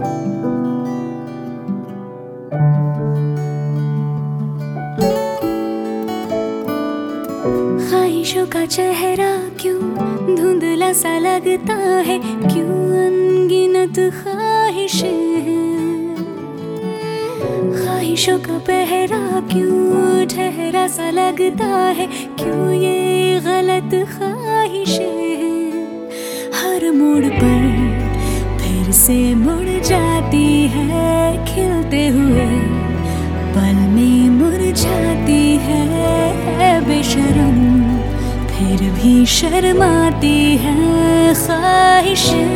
ख्वाहिशों का चेहरा क्यों धुंधला सा लगता है, क्यों अनगिनत ख्वाहिशें हैं। ख्वाहिशों का पहरा क्यों ठहरा सा लगता है, क्यों ये गलत ख्वाहिशें हैं। हर मोड़ पर फिर से मुड़ जाती है, खिलते हुए पल में मुरझाती है। बेशरम फिर भी शर्माती है ख्वाहिशें।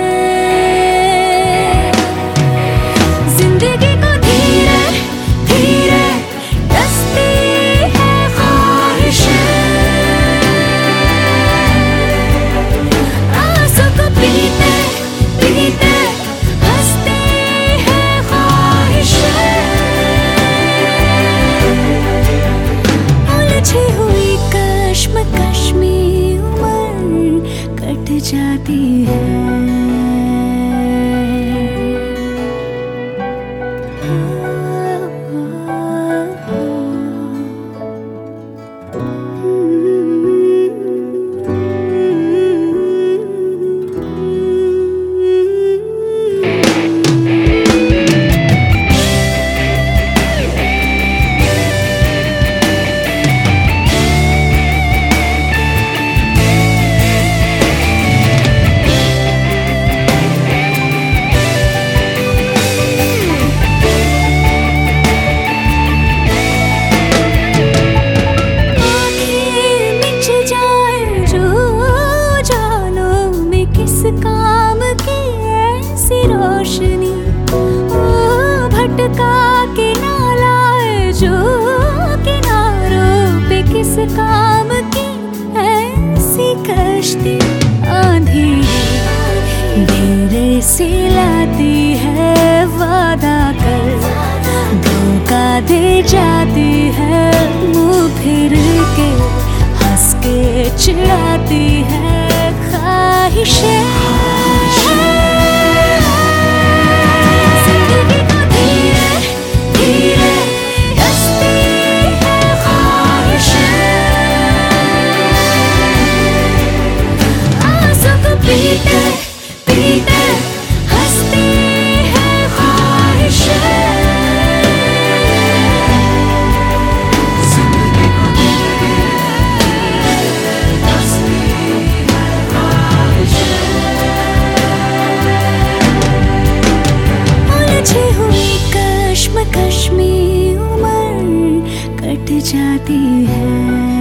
जिंदगी को धीरे धीरे डसती है ख्वाहिशें। आंसू को पीते पीते हंसती है ख्वाहिशें। उलझी हुई कश्मकश में उम्र कट जाती है। काम की ऐसी रोशनी भटका के ना लाए जो किनारों पे। किस काम की ऐसी कश्ती आंधी धीरे से लाती है, वादा कर धोखा दे जाती है। मुंह फिर के हंस के चिढ़ाती है ख्वाहिशें। जिंदगी को धीरे धीरे डसती है ख्वाहिशें। आंसू को पीते पीते हंसती है ख्वाहिशें। कश्मकश में उम्र कट जाती है।